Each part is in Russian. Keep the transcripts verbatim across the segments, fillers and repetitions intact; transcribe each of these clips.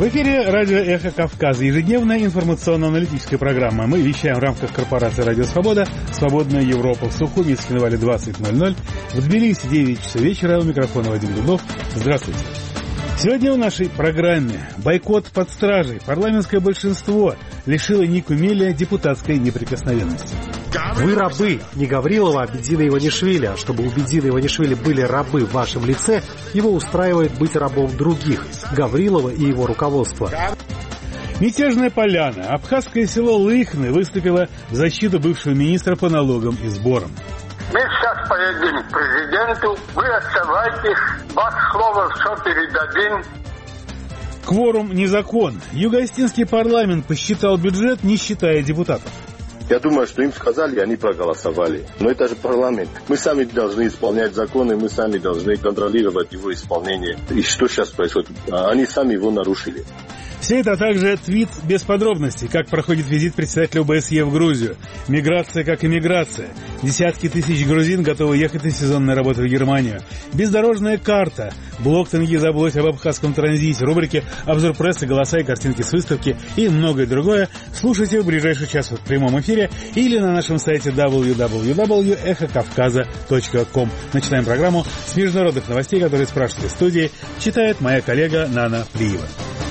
В эфире радио «Эхо Кавказа», ежедневная информационно-аналитическая программа. Мы вещаем в рамках корпорации «Радио Свобода», «Свободная Европа», в Сухуминске на Вале двадцать ноль ноль, в Тбилиси девять часов вечера. У микрофона Вадим Дубнов. Здравствуйте. Сегодня в нашей программе бойкот под стражей. Парламентское большинство лишило Нику Мелия депутатской неприкосновенности. Вы рабы. Не Гаврилова, а Бедина Иванишвили. А чтобы у Бедина Иванишвили были рабы в вашем лице, его устраивает быть рабом других. Гаврилова и его руководства. Мятежная поляна. Абхазское село Лыхны выступило в защиту бывшего министра по налогам и сборам. Мы сейчас поедем к президенту, вы оставайтесь, ваше слово все передадим. Кворум не закон. Юго-Остинский парламент посчитал бюджет, не считая депутатов. Я думаю, что им сказали, они проголосовали. Но это же парламент. Мы сами должны исполнять законы, мы сами должны контролировать его исполнение. И что сейчас происходит? Они сами его нарушили. Все это, а также твит без подробностей, как проходит визит председателя ОБСЕ в Грузию. Миграция как иммиграция. Десятки тысяч грузин готовы ехать на сезонные работы в Германию. Бездорожная карта. Блог «Тенгиз Аблось» об абхазском транзите. Рубрики «Обзор прессы», «Голоса» и картинки с выставки и многое другое. Слушайте в ближайший час в прямом эфире или на нашем сайте дабл ю дабл ю дабл ю точка эхо кавказа точка ком. Начинаем программу с международных новостей, которые спрашивали в студии. Читает моя коллега Нана Плиева.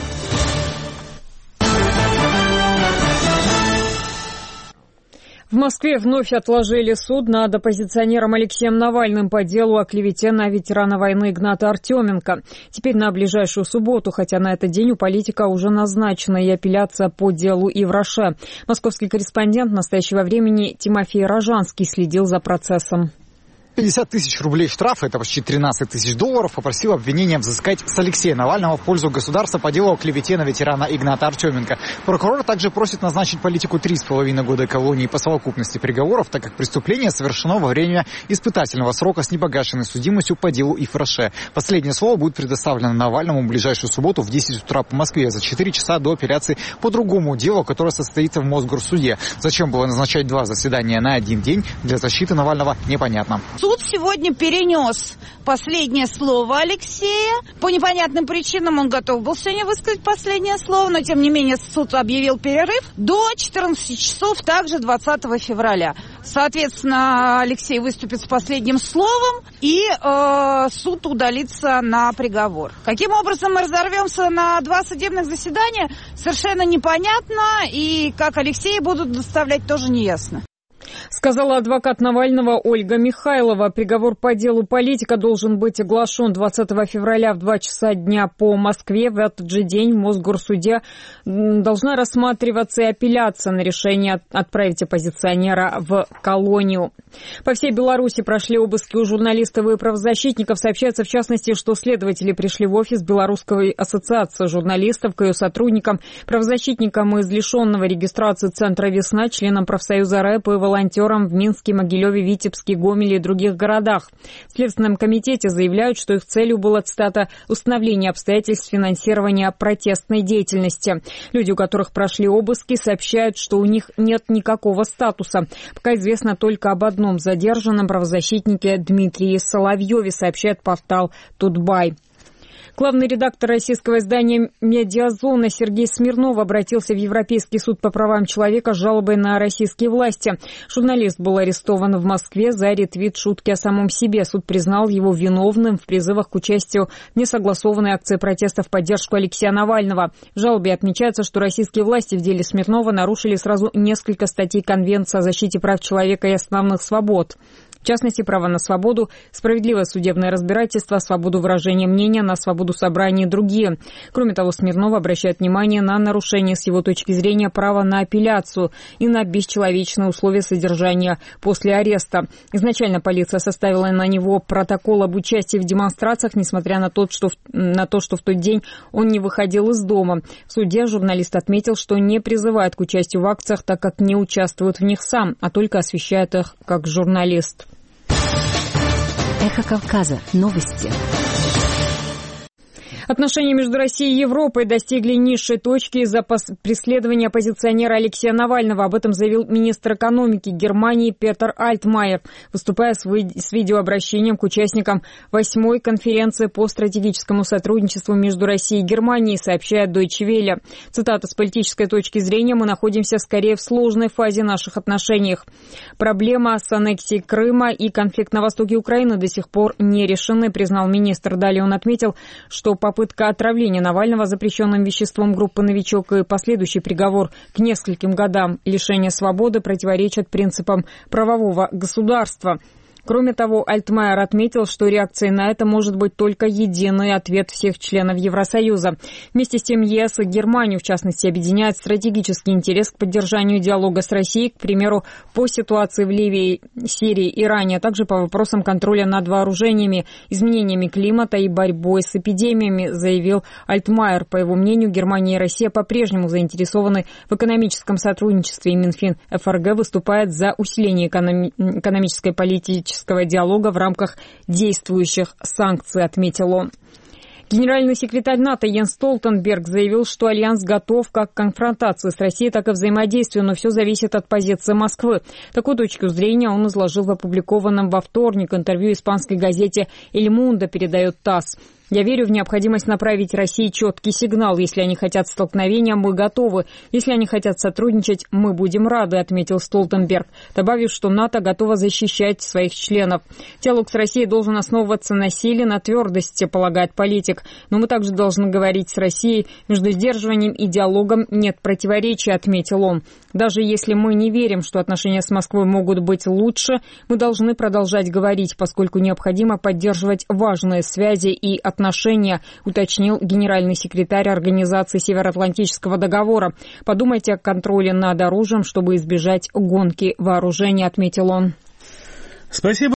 В Москве вновь отложили суд над оппозиционером Алексеем Навальным по делу о клевете на ветерана войны Игната Артеменко. Теперь на ближайшую субботу, хотя на этот день у политика уже назначена и апелляция по делу Ивраше. Московский корреспондент настоящего времени Тимофей Рожанский следил за процессом. пятьдесят тысяч рублей штрафа, это почти тринадцать тысяч долларов, попросил обвинение взыскать с Алексея Навального в пользу государства по делу о клевете на ветерана Игната Артеменко. Прокурор также просит назначить политику три с половиной года колонии по совокупности приговоров, так как преступление совершено во время испытательного срока с непогашенной судимостью по делу Ивраше. Последнее слово будет предоставлено Навальному в ближайшую субботу в десять утра по Москве за четыре часа до апелляции по другому делу, которое состоится в Мосгорсуде. Зачем было назначать два заседания на один день, для защиты Навального непонятно. Суд сегодня перенес последнее слово Алексея. По непонятным причинам он готов был сегодня высказать последнее слово, но тем не менее суд объявил перерыв до четырнадцати часов, также двадцатого февраля. Соответственно, Алексей выступит с последним словом, и э, суд удалится на приговор. Каким образом мы разорвемся на два судебных заседания, совершенно непонятно, и как Алексея будут доставлять, тоже неясно. Сказала адвокат Навального Ольга Михайлова. Приговор по делу политика должен быть оглашен двадцатого февраля в два часа дня по Москве. В этот же день в Мосгорсуде должна рассматриваться и апелляция на решение отправить оппозиционера в колонию. По всей Беларуси прошли обыски у журналистов и правозащитников. Сообщается, в частности, что следователи пришли в офис Белорусской ассоциации журналистов к ее сотрудникам, правозащитникам из лишенного регистрации центра «Весна», членам профсоюза рэп и волонтерам в Минске, Могилеве, Витебске, Гомеле и других городах. В Следственном комитете заявляют, что их целью было, цитата, «установление обстоятельств финансирования протестной деятельности». Люди, у которых прошли обыски, сообщают, что у них нет никакого статуса. Пока известно только об одном задержанном правозащитнике Дмитрии Соловьеве, сообщает портал Тутбай. Главный редактор российского издания «Медиазона» Сергей Смирнов обратился в Европейский суд по правам человека с жалобой на российские власти. Журналист был арестован в Москве за ретвит шутки о самом себе. Суд признал его виновным в призывах к участию в несогласованной акции протеста в поддержку Алексея Навального. В жалобе отмечается, что российские власти в деле Смирнова нарушили сразу несколько статей Конвенции о защите прав человека и основных свобод. В частности, право на свободу, справедливое судебное разбирательство, свободу выражения мнения, на свободу собрания и другие. Кроме того, Смирнов обращает внимание на нарушение с его точки зрения права на апелляцию и на бесчеловечные условия содержания после ареста. Изначально полиция составила на него протокол об участии в демонстрациях, несмотря на то, что в, на то, что в тот день он не выходил из дома. В суде журналист отметил, что не призывает к участию в акциях, так как не участвует в них сам, а только освещает их как журналист. Эхо Кавказа. Новости. Отношения между Россией и Европой достигли низшей точки из-за преследования оппозиционера Алексея Навального. Об этом заявил министр экономики Германии Петер Альтмайер, выступая с видеообращением к участникам восьмой конференции по стратегическому сотрудничеству между Россией и Германией, сообщает Deutsche Welle. Цитата: «С политической точки зрения мы находимся скорее в сложной фазе наших отношений. Проблема с аннексией Крыма и конфликт на востоке Украины до сих пор не решены», признал министр. Далее он отметил, что попытка отравления Навального запрещенным веществом группы «Новичок» и последующий приговор к нескольким годам лишения свободы противоречат принципам правового государства. Кроме того, Альтмайер отметил, что реакцией на это может быть только единый ответ всех членов Евросоюза. Вместе с тем ЕС и Германию, в частности, объединяет стратегический интерес к поддержанию диалога с Россией, к примеру, по ситуации в Ливии, Сирии, Иране, а также по вопросам контроля над вооружениями, изменениями климата и борьбой с эпидемиями, заявил Альтмайер. По его мнению, Германия и Россия по-прежнему заинтересованы в экономическом сотрудничестве, и Минфин ФРГ выступает за усиление экономи- экономической политики диалога в рамках действующих санкций, отметил он. Генеральный секретарь НАТО Йенс Столтенберг заявил, что Альянс готов как к конфронтации с Россией, так и взаимодействию, но все зависит от позиции Москвы. Такую точку зрения он изложил в опубликованном во вторник интервью испанской газете «Эль Мундо», передает ТАСС. «Я верю в необходимость направить России четкий сигнал. Если они хотят столкновения, мы готовы. Если они хотят сотрудничать, мы будем рады», отметил Столтенберг, добавив, что НАТО готово защищать своих членов. «Диалог с Россией должен основываться на силе, на твердости», полагает политик. «Но мы также должны говорить с Россией. Между сдерживанием и диалогом нет противоречия», отметил он. «Даже если мы не верим, что отношения с Москвой могут быть лучше, мы должны продолжать говорить, поскольку необходимо поддерживать важные связи и отношения. отношения, уточнил генеральный секретарь Организации Североатлантического договора. «Подумайте о контроле над оружием, чтобы избежать гонки вооружений», отметил он. Спасибо.